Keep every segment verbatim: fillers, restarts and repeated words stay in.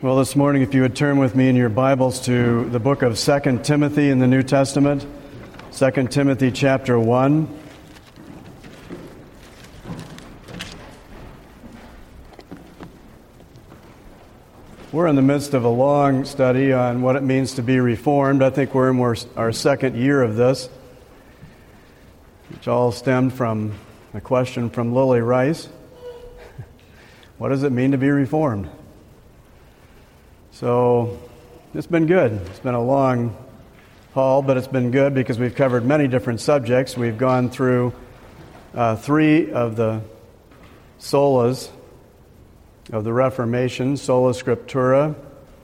Well, this morning, if you would turn with me in your Bibles to the book of Second Timothy in the New Testament, Second Timothy chapter one. We're in the midst of a long study on what it means to be reformed. I think we're in our second year of this, which all stemmed from a question from Lily Rice. What does it mean to be reformed? So it's been good. It's been a long haul, but it's been good because we've covered many different subjects. We've gone through uh, three of the solas of the Reformation: sola scriptura,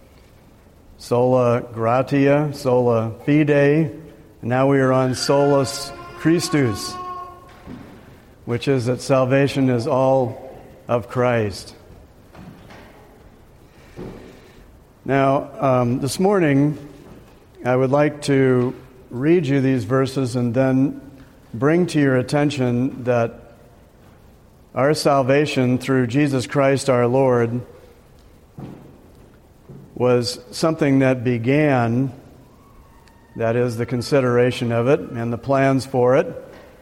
sola gratia, sola fide, and now we are on solus Christus, which is that salvation is all of Christ. Now, um, this morning, I would like to read you these verses and then bring to your attention that our salvation through Jesus Christ our Lord was something that began, that is, the consideration of it and the plans for it,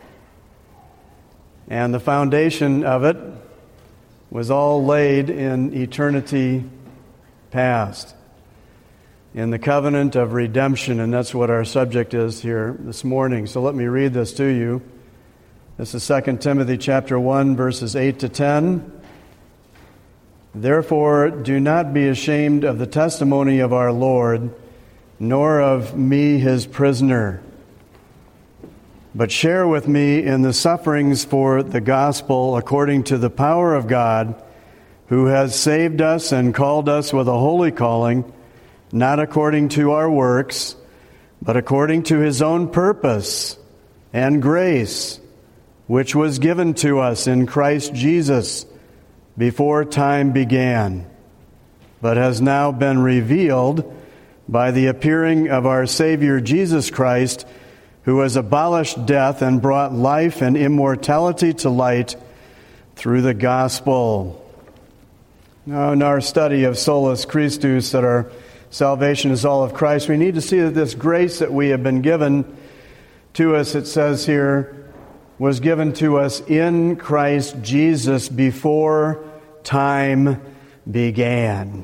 and the foundation of it was all laid in eternity past, in the covenant of redemption, and that's what our subject is here this morning. So let me read this to you. This is Second Timothy chapter one, verses eight to ten. Therefore, do not be ashamed of the testimony of our Lord, nor of me his prisoner, but share with me in the sufferings for the gospel according to the power of God, who has saved us and called us with a holy calling, not according to our works, but according to his own purpose and grace, which was given to us in Christ Jesus before time began, but has now been revealed by the appearing of our Savior Jesus Christ, who has abolished death and brought life and immortality to light through the gospel. Now, in our study of solus Christus, that our salvation is all of Christ, we need to see that this grace that we have been given to us, it says here, was given to us in Christ Jesus before time began.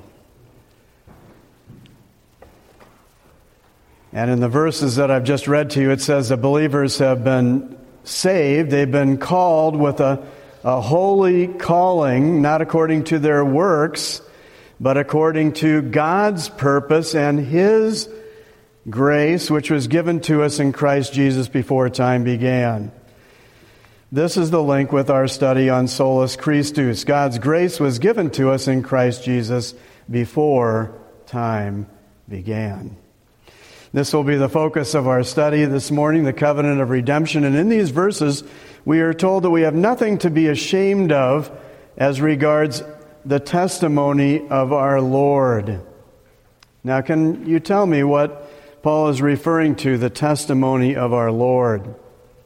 And in the verses that I've just read to you, it says the believers have been saved. They've been called with a, a holy calling, not according to their works, but according to God's purpose and his grace, which was given to us in Christ Jesus before time began. This is the link with our study on solus Christus. God's grace was given to us in Christ Jesus before time began. This will be the focus of our study this morning, the covenant of redemption. And in these verses, we are told that we have nothing to be ashamed of as regards the testimony of our Lord. Now, can you tell me what Paul is referring to, the testimony of our Lord?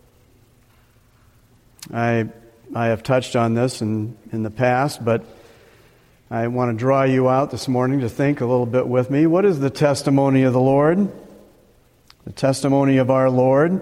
I I have touched on this in, in the past, but I want to draw you out this morning to think a little bit with me. What is the testimony of the Lord? The testimony of our Lord?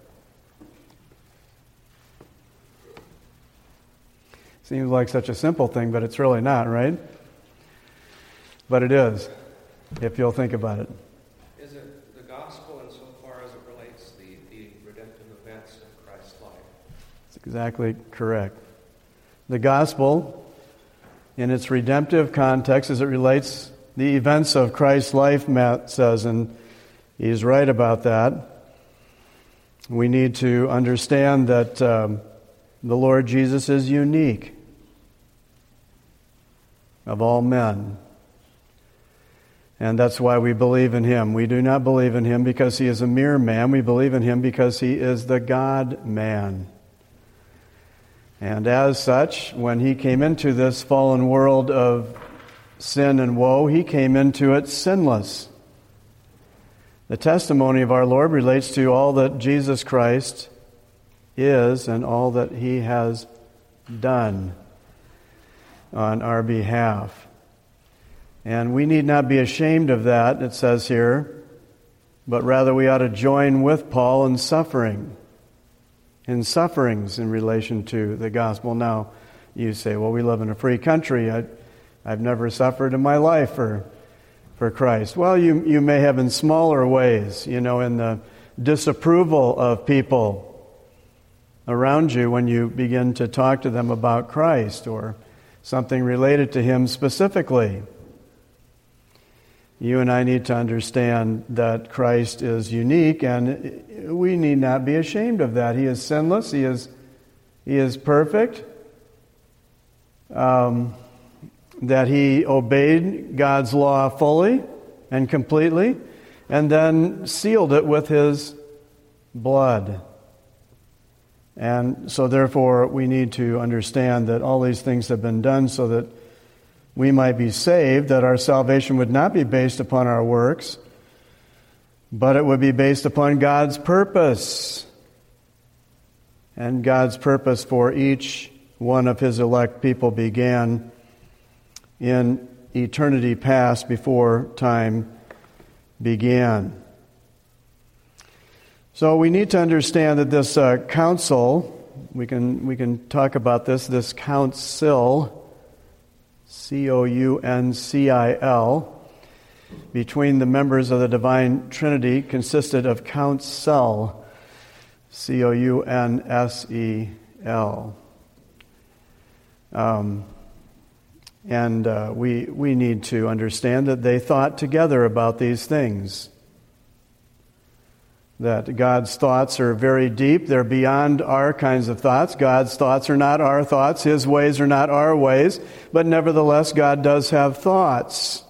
Seems like such a simple thing, but it's really not, right? But it is, if you'll think about it. Is it the gospel insofar as it relates to the, the redemptive events of Christ's life? That's exactly correct. The gospel, in its redemptive context, as it relates the events of Christ's life, Matt says, and he's right about that. We need to understand that um, the Lord Jesus is unique of all men. And that's why we believe in him. We do not believe in him because he is a mere man. We believe in him because he is the God-man. And as such, when he came into this fallen world of sin and woe, he came into it sinless. The testimony of our Lord relates to all that Jesus Christ is and all that he has done on our behalf. And we need not be ashamed of that, it says here, but rather we ought to join with Paul in suffering, in sufferings in relation to the gospel. Now, you say, well, we live in a free country. I, I've never suffered in my life for, for Christ. Well, you, you may have in smaller ways, you know, in the disapproval of people around you when you begin to talk to them about Christ or something related to Him specifically. You and I need to understand that Christ is unique, and we need not be ashamed of that. He is sinless. He is, he is perfect. Um, that He obeyed God's law fully and completely, and then sealed it with His blood. And so therefore we need to understand that all these things have been done so that we might be saved, that our salvation would not be based upon our works, but it would be based upon God's purpose. And God's purpose for each one of His elect people began in eternity past, before time began. So we need to understand that this uh, council, we can we can talk about this, this council, C O U N C I L, between the members of the Divine Trinity consisted of counsel, C O U N S E L. Um, and uh, we we need to understand that they thought together about these things. That God's thoughts are very deep. They're beyond our kinds of thoughts. God's thoughts are not our thoughts. His ways are not our ways. But nevertheless, God does have thoughts.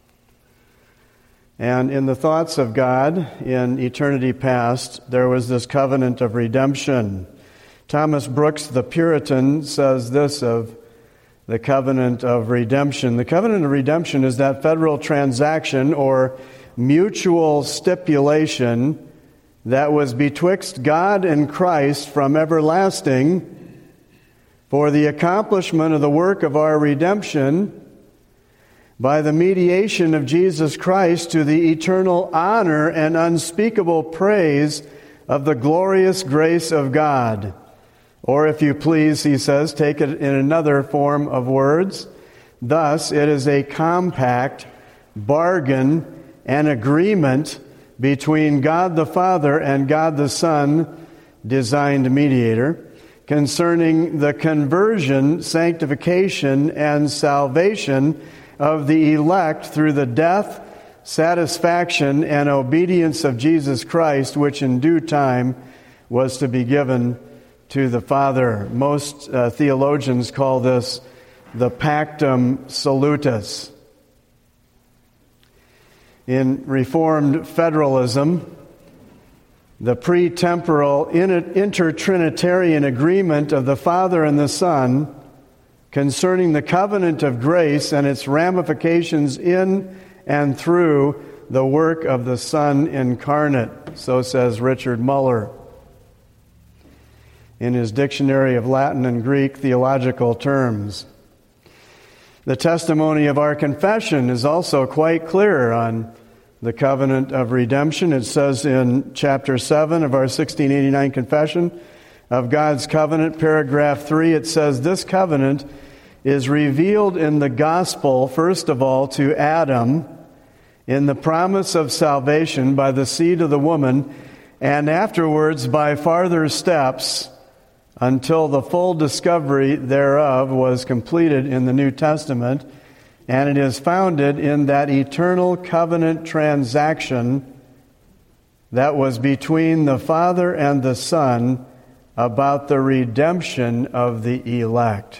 And in the thoughts of God in eternity past, there was this covenant of redemption. Thomas Brooks, the Puritan, says this of the covenant of redemption. The covenant of redemption is that federal transaction or mutual stipulation that was betwixt God and Christ from everlasting for the accomplishment of the work of our redemption by the mediation of Jesus Christ to the eternal honor and unspeakable praise of the glorious grace of God. Or if you please, he says, take it in another form of words. Thus, it is a compact, bargain, and agreement between God the Father and God the Son, designed mediator, concerning the conversion, sanctification, and salvation of the elect through the death, satisfaction, and obedience of Jesus Christ, which in due time was to be given to the Father. Most uh, theologians call this the Pactum Salutis. In Reformed federalism, the pre-temporal inter-Trinitarian agreement of the Father and the Son concerning the covenant of grace and its ramifications in and through the work of the Son incarnate, so says Richard Muller in his Dictionary of Latin and Greek Theological Terms. The testimony of our confession is also quite clear on the covenant of redemption. It says in chapter seven of our sixteen eighty-nine Confession of God's Covenant, paragraph three, it says, this covenant is revealed in the gospel, first of all, to Adam in the promise of salvation by the seed of the woman, and afterwards by farther steps until the full discovery thereof was completed in the New Testament, and it is founded in that eternal covenant transaction that was between the Father and the Son about the redemption of the elect.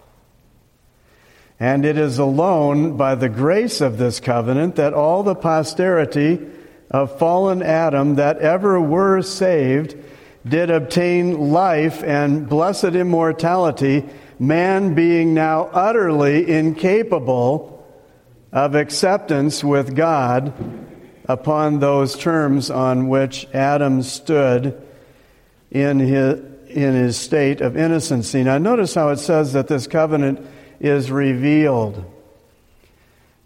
And it is alone by the grace of this covenant that all the posterity of fallen Adam that ever were saved did obtain life and blessed immortality, man being now utterly incapable of acceptance with God upon those terms on which Adam stood in his, in his state of innocency. Now notice how it says that this covenant is revealed.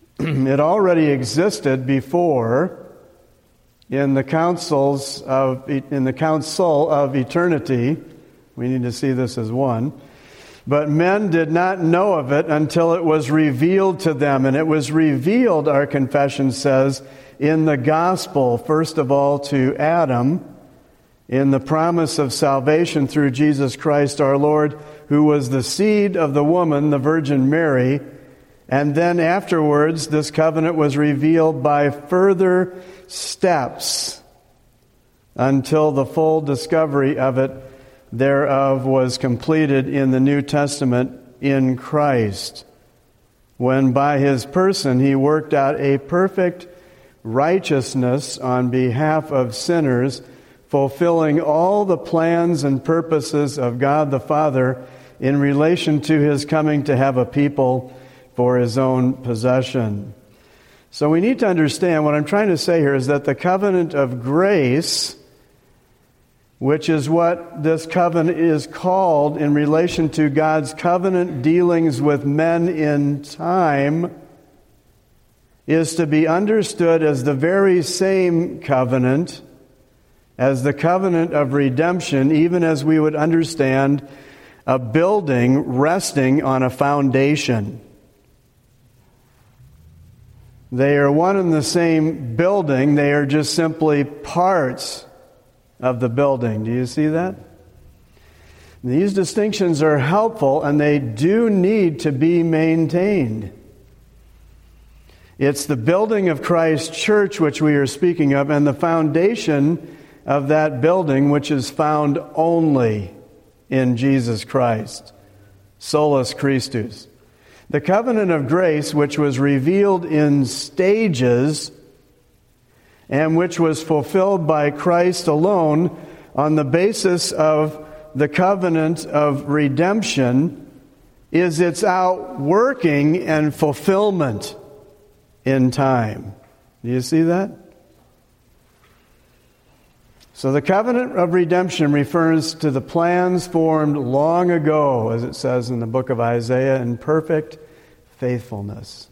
It already existed before in the councils of in the council of eternity. We need to see this as one. But men did not know of it until it was revealed to them. And it was revealed, our confession says, in the gospel, first of all to Adam, in the promise of salvation through Jesus Christ our Lord, who was the seed of the woman, the Virgin Mary. And then afterwards, this covenant was revealed by further steps until the full discovery of it thereof was completed in the New Testament in Christ, when by his person he worked out a perfect righteousness on behalf of sinners, fulfilling all the plans and purposes of God the Father in relation to his coming to have a people for his own possession. So we need to understand, what I'm trying to say here is that the covenant of grace, which is what this covenant is called in relation to God's covenant dealings with men in time, is to be understood as the very same covenant as the covenant of redemption, even as we would understand a building resting on a foundation. They are one and the same building. They are just simply parts of the building. Do you see that? These distinctions are helpful, and they do need to be maintained. It's the building of Christ's church which we are speaking of, and the foundation of that building which is found only in Jesus Christ. Solus Christus. The covenant of grace, which was revealed in stages and which was fulfilled by Christ alone on the basis of the covenant of redemption, is its outworking and fulfillment in time. Do you see that? So the covenant of redemption refers to the plans formed long ago, as it says in the book of Isaiah, in perfect faithfulness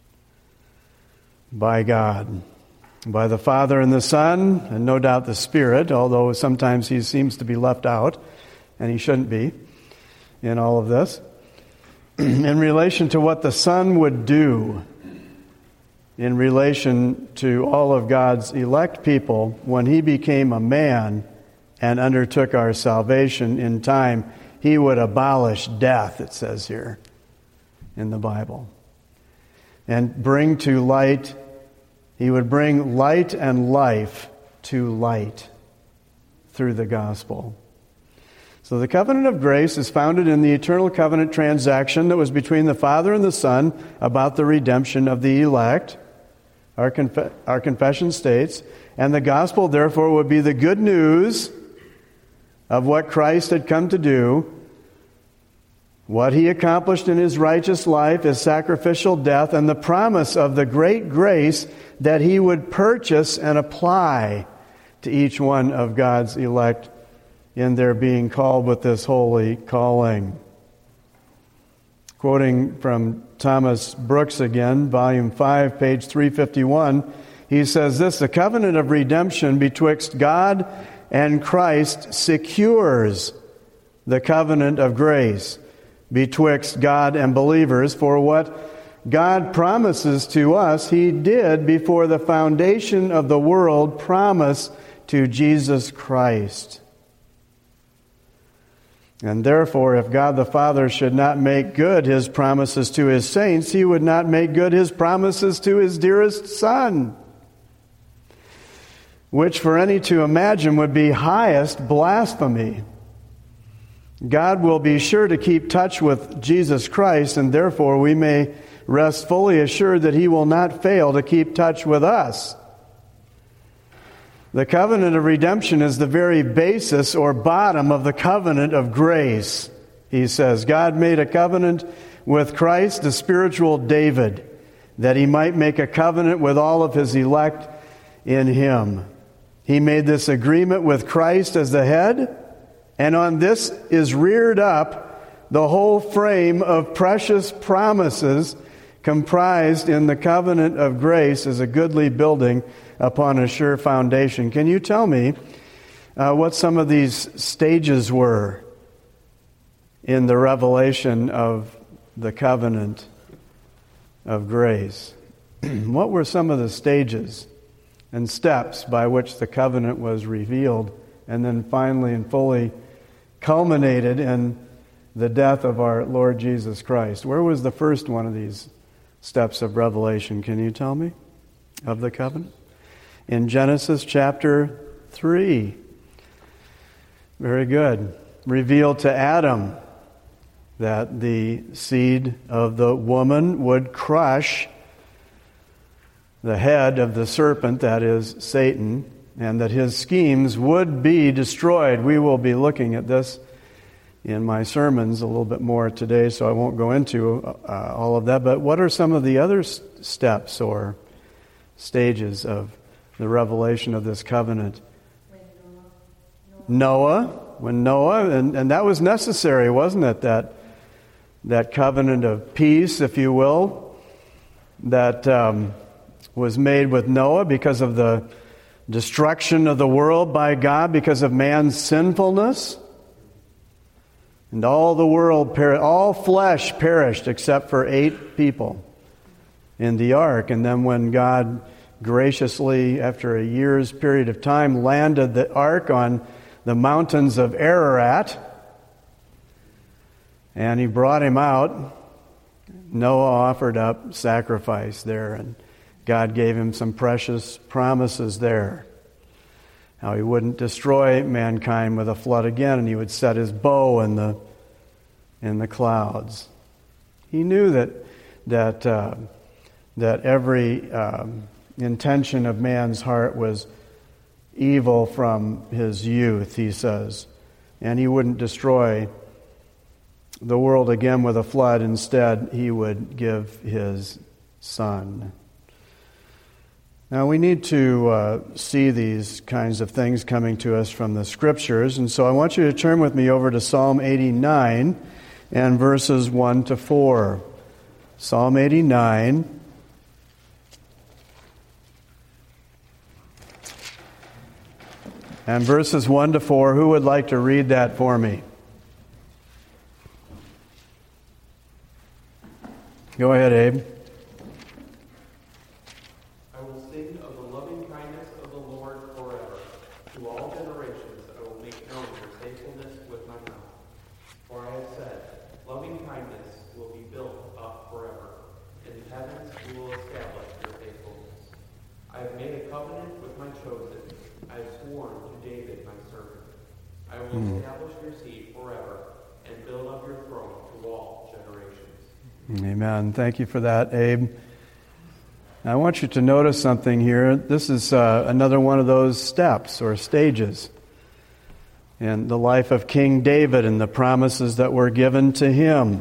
by God, by the Father and the Son, and no doubt the Spirit, although sometimes he seems to be left out, and he shouldn't be in all of this, in relation to what the Son would do in relation to all of God's elect people when he became a man and undertook our salvation in time. He would abolish death, it says here in the Bible, and bring to light, he would bring light and life to light through the gospel. So the covenant of grace is founded in the eternal covenant transaction that was between the Father and the Son about the redemption of the elect. Our, conf- our confession states, and the gospel, therefore, would be the good news of what Christ had come to do, what he accomplished in his righteous life, his sacrificial death, and the promise of the great grace that he would purchase and apply to each one of God's elect in their being called with this holy calling. Quoting from Thomas Brooks again, volume five, page three fifty-one, he says this: the covenant of redemption betwixt God and Christ secures the covenant of grace betwixt God and believers, for what God promises to us, he did before the foundation of the world promise to Jesus Christ. And therefore, if God the Father should not make good his promises to his saints, he would not make good his promises to his dearest Son, which for any to imagine would be highest blasphemy. God will be sure to keep touch with Jesus Christ, and therefore we may rest fully assured that he will not fail to keep touch with us. The covenant of redemption is the very basis or bottom of the covenant of grace, he says. God made a covenant with Christ, the spiritual David, that he might make a covenant with all of his elect in him. He made this agreement with Christ as the head, and on this is reared up the whole frame of precious promises comprised in the covenant of grace is a goodly building upon a sure foundation. Can you tell me uh, what some of these stages were in the revelation of the covenant of grace? What were some of the stages and steps by which the covenant was revealed and then finally and fully culminated in the death of our Lord Jesus Christ? Where was the first one of these steps of revelation? Can you tell me of the covenant? In Genesis chapter three. Very good. Revealed to Adam that the seed of the woman would crush the head of the serpent, that is Satan, and that his schemes would be destroyed. We will be looking at this in my sermons a little bit more today, so I won't go into uh, all of that. But what are some of the other s- steps or stages of the revelation of this covenant? Noah, when Noah, and, and that was necessary, wasn't it? That that covenant of peace, if you will, that um, was made with Noah because of the destruction of the world by God because of man's sinfulness. And all the world, per- all flesh perished except for eight people in the ark. And then when God graciously, after a year's period of time, landed the ark on the mountains of Ararat, and he brought him out, Noah offered up sacrifice there, and God gave him some precious promises there. How he wouldn't destroy mankind with a flood again, and he would set his bow in the in the clouds. He knew that that uh, that every um, intention of man's heart was evil from his youth, he says, and he wouldn't destroy the world again with a flood. Instead, he would give his Son. Now, we need to uh, see these kinds of things coming to us from the Scriptures, and so I want you to turn with me over to Psalm eighty-nine and verses one to four. Psalm eighty-nine. And verses one to four. Who would like to read that for me? Go ahead, Abe. I will sing of the loving kindness of the Lord forever. To all generations I will make known your faithfulness with my mouth. For I have said, loving kindness will be built up forever. In the heavens you will establish your faithfulness. I have made a covenant with my chosen. I have sworn to David my servant. I will mm. establish your seed forever and build up your throne to all generations. Amen. Thank you for that, Abe. I want you to notice something here. This is uh, another one of those steps or stages in the life of King David and the promises that were given to him.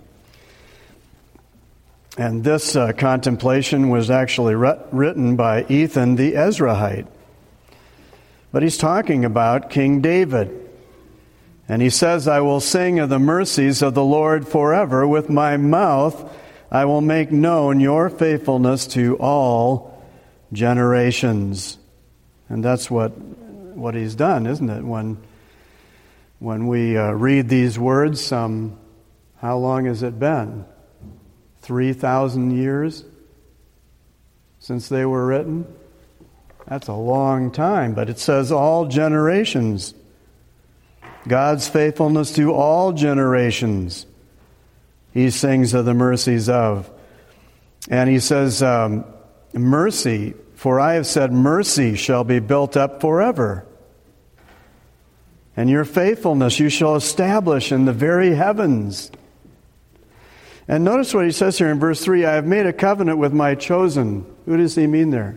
And this uh, contemplation was actually re- written by Ethan the Ezrahite. But he's talking about King David. And he says, I will sing of the mercies of the Lord forever. With my mouth I will make known your faithfulness to all generations. And that's what what he's done, isn't it? When when we uh, read these words, some, how long has it been? three thousand years since they were written? That's a long time, but it says all generations. God's faithfulness to all generations. He sings of the mercies of. And he says, um, mercy, for I have said mercy shall be built up forever. And your faithfulness you shall establish in the very heavens. And notice what he says here in verse three, I have made a covenant with my chosen. Who does he mean there?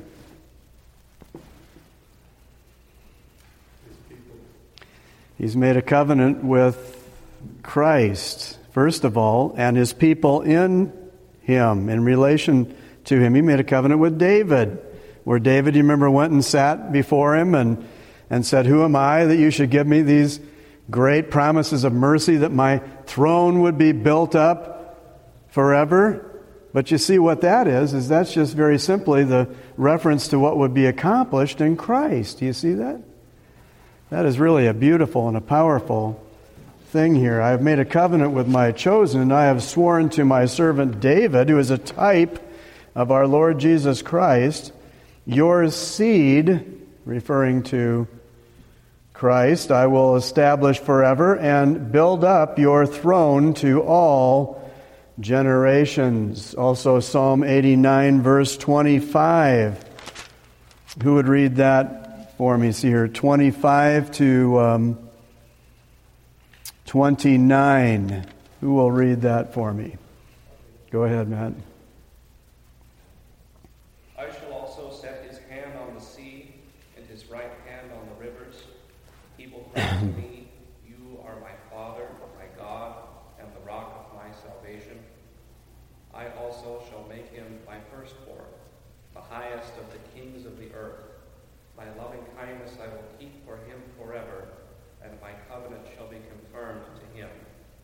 He's made a covenant with Christ, first of all, and his people in him, in relation to him. He made a covenant with David, where David, you remember, went and sat before him and, and said, who am I that you should give me these great promises of mercy, that my throne would be built up forever? But you see what that is, is that's just very simply the reference to what would be accomplished in Christ. Do you see that? That is really a beautiful and a powerful thing here. I have made a covenant with my chosen, and I have sworn to my servant David, who is a type of our Lord Jesus Christ, your seed, referring to Christ, I will establish forever and build up your throne to all generations. Also Psalm eighty-nine, verse twenty-five. Who would read that for me? See here, twenty-five to um, twenty-nine. Who will read that for me? Go ahead, Matt. I shall also set his hand on the sea and his right hand on the rivers. He will cry to me, you are my Father, my God, and the rock of my salvation. I also shall make him my firstborn, the highest of the kings of the earth. My loving kindness I will keep for him forever, and my covenant shall be confirmed to him.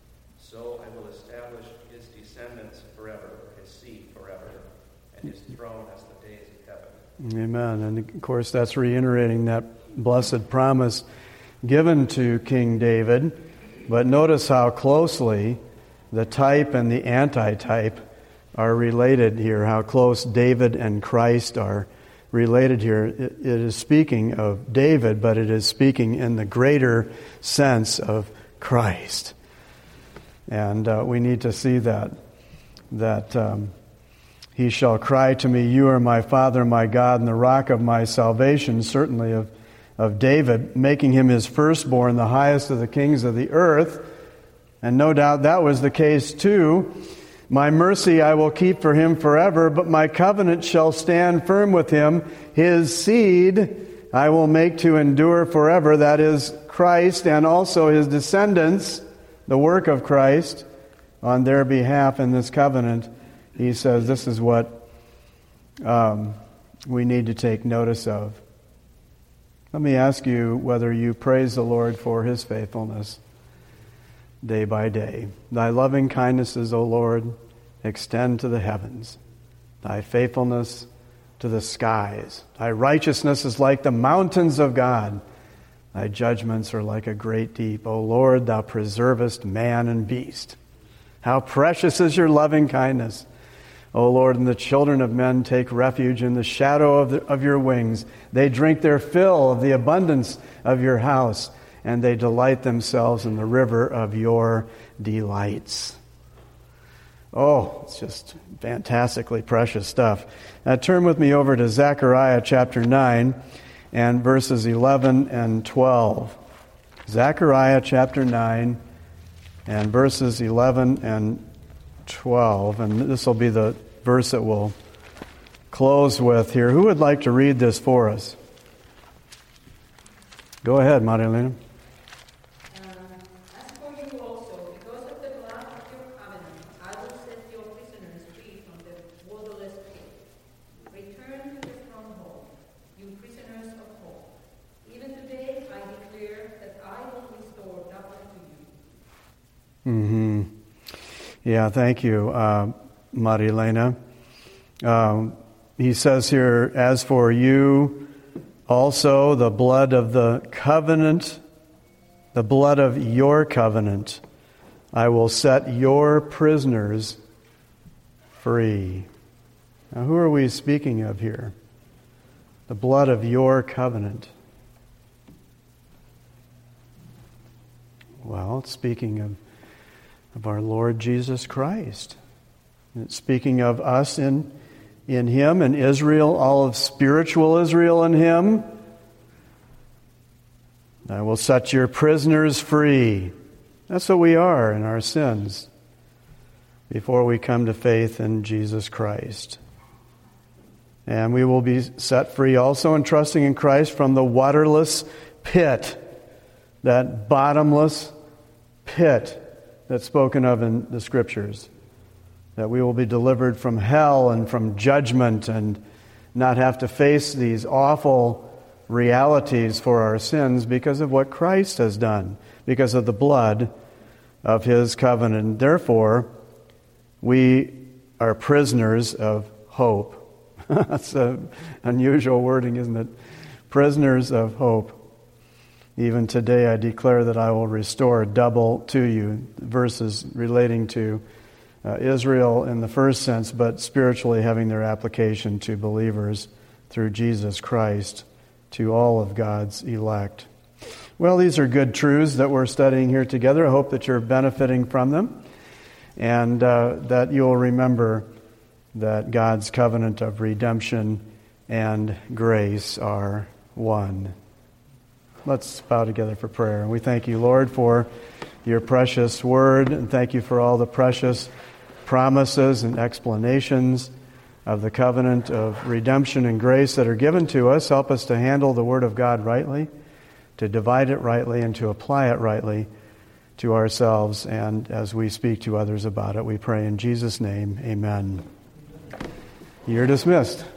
So I will establish his descendants forever, his seed forever, and his throne as the days of heaven. Amen. And of course that's reiterating that blessed promise given to King David. But notice how closely the type and the antitype are related here, how close David and Christ are related here. It, it is speaking of David, but it is speaking in the greater sense of Christ. And uh, we need to see that, that um, he shall cry to me, you are my Father, my God, and the rock of my salvation, certainly of, of David, making him his firstborn, the highest of the kings of the earth. And no doubt that was the case too. My mercy I will keep for him forever, but my covenant shall stand firm with him. His seed I will make to endure forever, that is Christ, and also his descendants, the work of Christ, on their behalf in this covenant. He says this is what um, we need to take notice of. Let me ask you whether you praise the Lord for his faithfulness day by day. Thy loving kindnesses, O Lord, extend to the heavens. Thy faithfulness to the skies. Thy righteousness is like the mountains of God. Thy judgments are like a great deep. O Lord, thou preservest man and beast. How precious is your loving kindness. O Lord, and the children of men take refuge in the shadow of, the, of your wings. They drink their fill of the abundance of your house, and they delight themselves in the river of your delights. Oh, it's just fantastically precious stuff. Now turn with me over to Zechariah chapter nine and verses eleven and twelve. Zechariah chapter nine and verses eleven and twelve. And this will be the verse that we'll close with here. Who would like to read this for us? Go ahead, Marilena. Mm-hmm. Yeah, thank you, uh, Marilena. Um, he says here, as for you, also the blood of the covenant, the blood of your covenant, I will set your prisoners free. Now, who are we speaking of here? The blood of your covenant. Well, it's speaking of of our Lord Jesus Christ. It's speaking of us in, in Him, and Israel, all of spiritual Israel in Him. I will set your prisoners free. That's what we are in our sins before we come to faith in Jesus Christ. And we will be set free also in trusting in Christ from the waterless pit, that bottomless pit that's spoken of in the Scriptures, that we will be delivered from hell and from judgment and not have to face these awful realities for our sins because of what Christ has done, because of the blood of His covenant. Therefore, we are prisoners of hope. That's an unusual wording, isn't it? Prisoners of hope. Even today I declare that I will restore double to you. Verses relating to uh, Israel in the first sense, but spiritually having their application to believers through Jesus Christ, to all of God's elect. Well, these are good truths that we're studying here together. I hope that you're benefiting from them, and uh, that you'll remember that God's covenant of redemption and grace are one. Let's bow together for prayer. We thank you, Lord, for your precious word, and thank you for all the precious promises and explanations of the covenant of redemption and grace that are given to us. Help us to handle the word of God rightly, to divide it rightly, and to apply it rightly to ourselves and as we speak to others about it. We pray in Jesus' name, amen. You're dismissed.